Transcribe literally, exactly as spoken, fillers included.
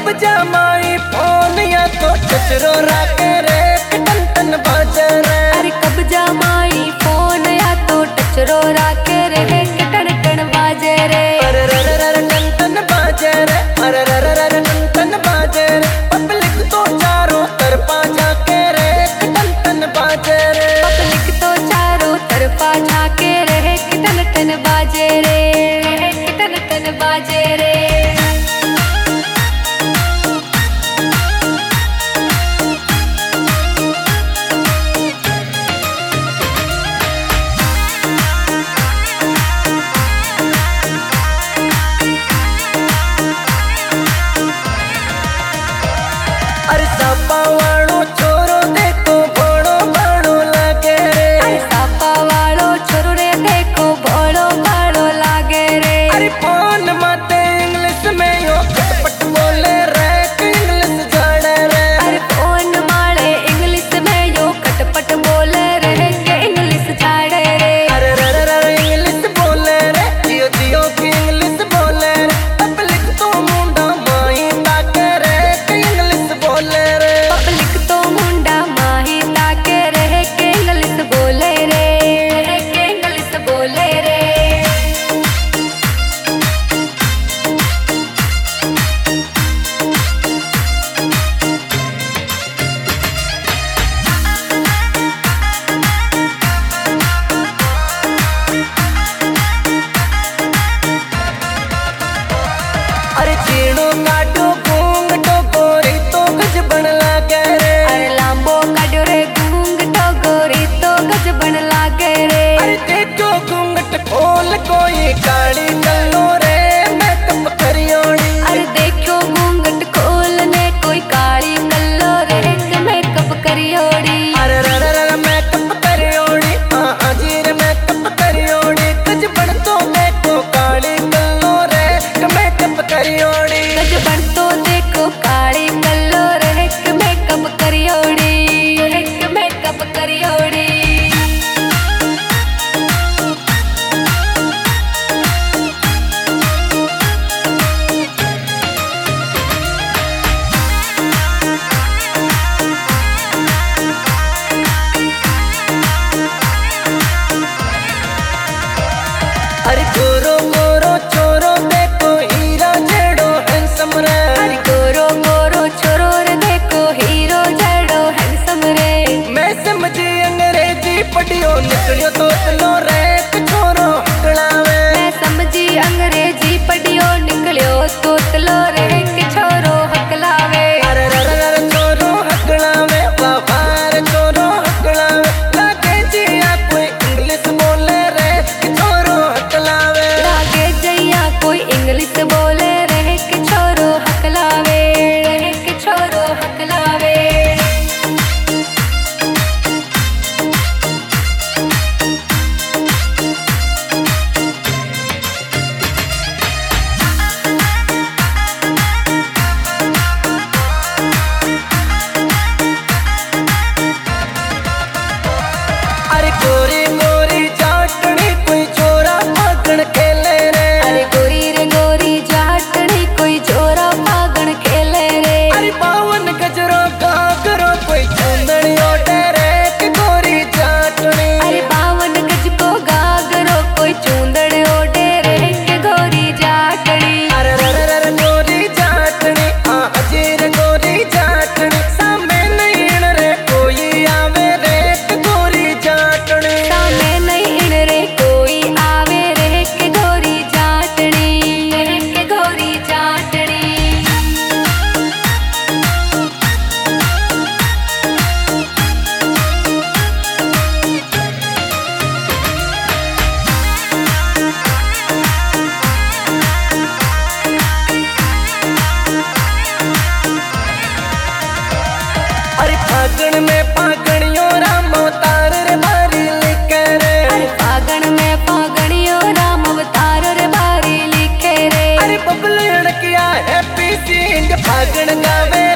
कब्जा my phone या तो कचरो राके रे टन टन बाजे रे। अरे कब्जा माई फोन या तो टचरो राके रे टन टन बाजे रे। अरे रे रे रे टन टन बाजे रे। अरे रे रे रे टन टन बाजे रे। पब्लिक तो चारों तरफा झाके रे टन टन बाजे रे। पब्लिक तो चारों तरफा झाके रे टन टन बाजे रे टन टन बाजे रे। अरे सापा वालो छोरो देखो भोड़ो भाड़ो लागे रे। अरे सापा वालो छोरो रे देखो भोड़ो भाड़ो लागे रे। अरे फोन माते इंग्लिश में यो खटपट बोले रे इंग्लिश झाड़े रे। अरे फोन माले इंग्लिश में यो खटपट बोले रे के इंग्लिश झाड़े रे। अरे रे रे रे इंग्लिश बोले रे जियो जियो की इंग्लिश बोले रे। पब्लिक तो मुंडा माही ताके रे के इंग्लिश बोले रे। पब्लिक तो मुंडा माही ताके रे के इंग्लिश बोले रे के इंग्लिश बोले रे। अरे चीड़ो काटो घूंघटो गोरी तो गज बन लागे रे। अरे लांबो काड्यो रे घूंघटो गोरी तो गज बन लागे रे। अरे देखो घूंघट खोल कोई काली कल्लो रे मेकअप करियोड़ी। अरे देखो घूंघट खोलने कोई काली कल्लो रे के मेकअप करियोड़ी। अरे रे रे रे मेकअप करियोड़ी हाँ हाँ जी रे मेकअप करियोड़ी। गज बन तो देखो काली कल्लो रे के मेकअप करियोड़ी। गज बन तो देखो काली कल्लो रे के मेकअप करियोड़ी के मेकअप करियोड़ी। अरे गोरो गोरो छोरो देखो हीरा जेड़ो हैंडसम रे। अरे गोरो गोरो छोरो रे देखो हीरो जड़ो हैंडसम रे। मैं समझी अंग्रेजी पढ़ियो निकलियो तो चलो रे छोरो हकलावे। मैं समझी अंग्रेजी पढ़ियो निकलियो तोतलो रे के छोरो हकलावे। अरे रे रे रे छोरो हकलावे बाबार छोरो हकलावे। लागे जिया कोई इंग्लिश बोले रे के छोरो हकलावे। लागे जैया कोई इंग्लिश बोले रे के छोरो हकलावे के छोरो हकलावे। अरे गोरी गोरी चाटनी कोई छोरा भागण खेले रे। अरे गोरी रे गोरी जाटनी कोई जोरा फागण खेले रे। अरे बावन गजरो घाघरो कोई चूंदड़ी ओढ़े रे के गोरी चाटनी। अरे बावन गज को गागरो कोई चूंदड़ ओढ़े रे के गोरी जाटनी। अरे रे रे रे गोरी चाटनी हाँ जी रे गोरी चाटनी। सामने नहीं रे कोई आवे रे के गोरी चाटनी। सामने नहीं इन रे कोई आवे रे के गोरी जाटनी के गोरी जाटनी। अरे फागण में फागणियो राम अवतार रे बारी लिखे रे। अरे फागण में फागणियो राम अवतार रे बारी लिखे रे। अरे बबलू लड़किया हैप्पी सिंह फागण गावे